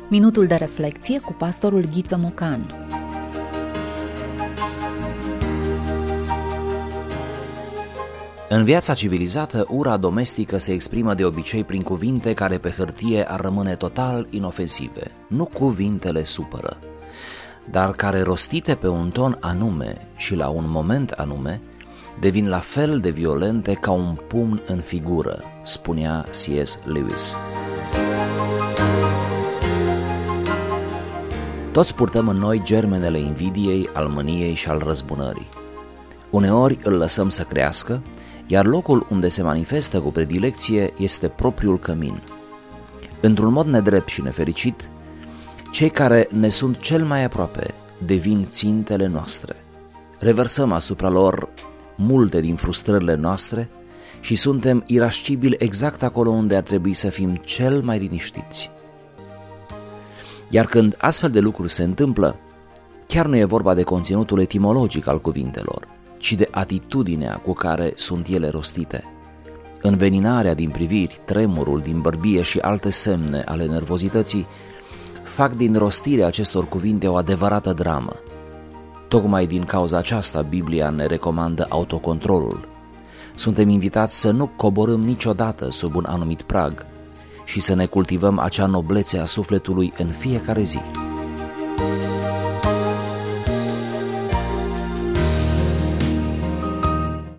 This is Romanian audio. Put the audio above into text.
Minutul de reflecție cu pastorul Ghiță Mocanu. În viața civilizată, ura domestică se exprimă de obicei prin cuvinte care pe hârtie ar rămâne total inofensive. Nu cuvintele supără, dar care rostite pe un ton anume și la un moment anume, devin la fel de violente ca un pumn în figură, spunea C.S. Lewis. Toți purtăm în noi germenele invidiei, al mâniei și al răzbunării. Uneori îl lăsăm să crească, iar locul unde se manifestă cu predilecție este propriul cămin. Într-un mod nedrept și nefericit, cei care ne sunt cel mai aproape devin țintele noastre. Reversăm asupra lor multe din frustrările noastre și suntem irascibili exact acolo unde ar trebui să fim cel mai liniștiți. Iar când astfel de lucruri se întâmplă, chiar nu e vorba de conținutul etimologic al cuvintelor, ci de atitudinea cu care sunt ele rostite. Înveninarea din priviri, tremurul din bărbie și alte semne ale nervozității fac din rostirea acestor cuvinte o adevărată dramă. Tocmai din cauza aceasta Biblia ne recomandă autocontrolul. Suntem invitați să nu coborâm niciodată sub un anumit prag și să ne cultivăm acea noblețe a sufletului în fiecare zi.